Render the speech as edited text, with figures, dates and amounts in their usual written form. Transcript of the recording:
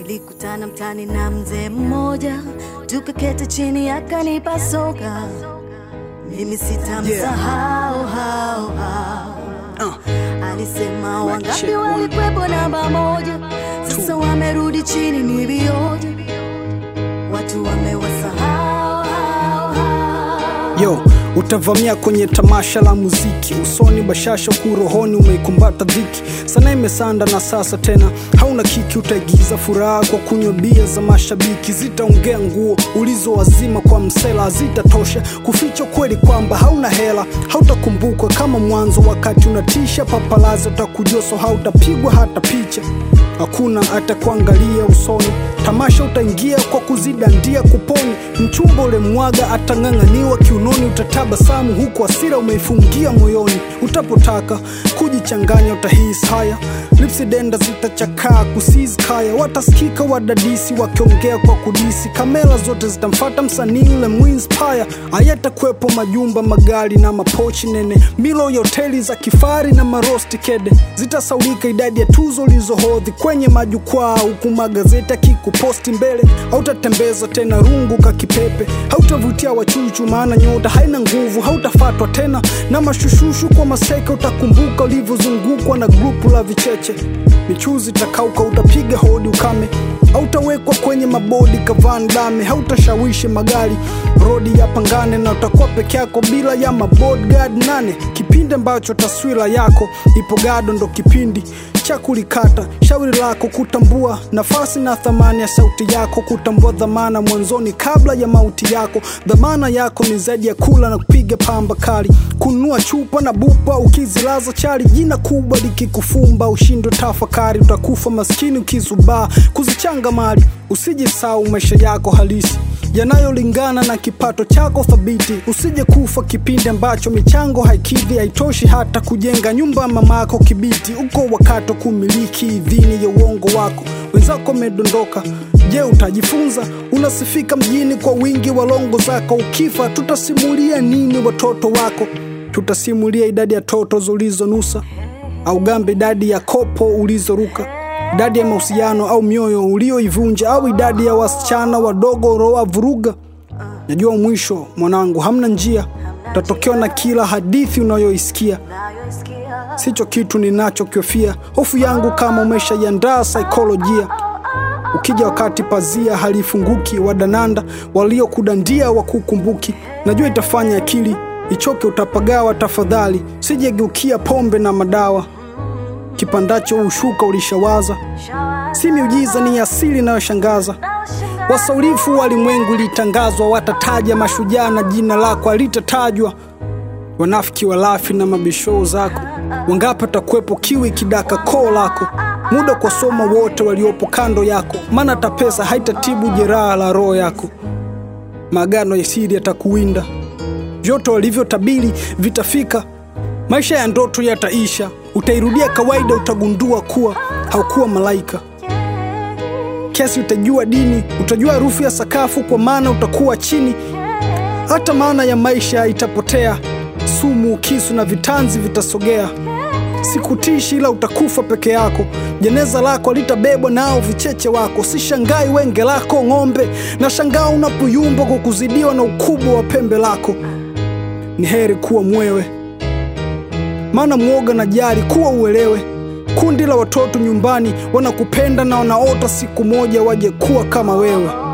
Nilikutana mtani na mzee mmoja, tukaketi chini akanipa soga. Mimi sitamsahau alisema wangapi walikuwepo namba moja, sasa wamerudi chini ni vioja, watu wamewasahau. Yo, utavamia kwenye tamasha la muziki, usoni bashasha kurohoni umeikumbata dhiki. Sana imesanda na sasa tena hauna kiki, utaigiza furaha kwa kunywa bia za mashabiki. Zitaongea nguo ulizowazima kwa msela, zitatosha kuficha kweli kwamba hauna hela. Hautakumbukwa kama mwanzo wakati unatisha, papalazi utakujoso, hautapigwa hata picha. Hakuna hata kuangalia usoni, tamasha utaingia kwa kuzidandia kuponi. Mchumba ule mwaga atang'ang'aniwa kiunoni, utatabasamu huku hasira umeifungia moyoni. Utapotaka kujichanganya utahisi haya, lipsi denda zitachakaa kusizi kaya. Watasikika wadadisi wakiongea kwa kudisi, kamera zote zitamfata msanii ule muinspire. Hayatakuwepo majumba magari na mapochi nene, milo ya hoteli za kifari na marosti kede. Zitasaulika idadi ya tuzo ulizohodhi kwenye majukwaa, huku magazeti yakikuposti mbele. Hautatembeza tena rungu kakipepe, hautavutia wachuchu maana nyota haina nguvu. Hautafatwa tena na mashushushu kwa maseka, utakumbuka ulivyozungukwa na grupu la vicheche. Michuzi takauka, utapiga hodi ukame. Hautawekwa kwenye mabodi kavandame, hautashawishi magari rodi ya pangane, na utakuwa peke yako bila ya mabodyguard nane. Kipindi ambacho taswira yako ipo gado ndo kipindi cha kulikata shauri lako, kutambua nafasi na thamani ya sauti yako, kutambua dhamana mwanzoni kabla ya mauti yako. Dhamana yako ni zaidi ya kula na kupiga pamba kali, kununua chupa na bupa ukizilaza chali. Jina kubwa likikufumba ushindwe tafakari, utakufa maskini ukizubaa kuzichanga mali. Usijisahau maisha yako halisi yanayolingana na kipato chako thabiti. Usije kufa kipindi ambacho michango haikidhi, haitoshi hata kujenga nyumba mamako Kibiti. Uko wakati kumiliki idhini ya uongo wako, wenzako medondoka. Je, utajifunza? Unasifika mjini kwa wingi wa longo zako. Ukifa tutasimulia nini watoto wako? Tutasimulia idadi ya toto ulizonusa, au gambe idadi ya kopo ulizoruka, idadi ya mahusiano au mioyo ulioivunja, au idadi ya wasichana wadogo roa vuruga. Najua mwisho mwanangu hamna njia, utatokewa na kila hadithi unayoisikia. Sicho kitu ninachokiofia, hofu yangu kama umeshaiandaa saikolojia. Ukija wakati pazia halifunguki, wadananda waliokudandia wakukumbuki. Najua itafanya akili ichoke, utapagawa. Tafadhali sijegeukia pombe na madawa, kipandacho ushuka ulishawaza. Si miujiza ni asili inayoshangaza. Wasaulifu walimwengu litangazwa, watataja mashujaa na jina lako halitatajwa. Wanafiki walafi na mabisho zako, wangapi watakuwepo kiwi kidaka koo lako. Muda kwa soma wote waliopo kando yako, maana tapesa haitatibu jeraha la roho yako. Maagano ya siri yatakuwinda, vyote walivyotabiri vitafika. Maisha ya ndoto yataisha, utairudia kawaida. Utagundua kuwa haukuwa malaika. Kiasi utajua dini, utajua harufu ya sakafu, kwa maana utakuwa chini. Hata maana ya maisha itapotea, sumu, kisu na vitanzi vitasogea. Sikutishi ila utakufa peke yako, jeneza lako litabebwa nao vicheche wako. Sishangai wenge lako ng'ombe, na shangaa unapoyumba kwa kuzidiwa na ukubwa wa pembe lako. Ni heri kuwa mwewe, maana mwoga na jari kuwa uelewe. Kundi la watoto nyumbani wanakupenda na wanaota siku moja waje kuwa kama wewe.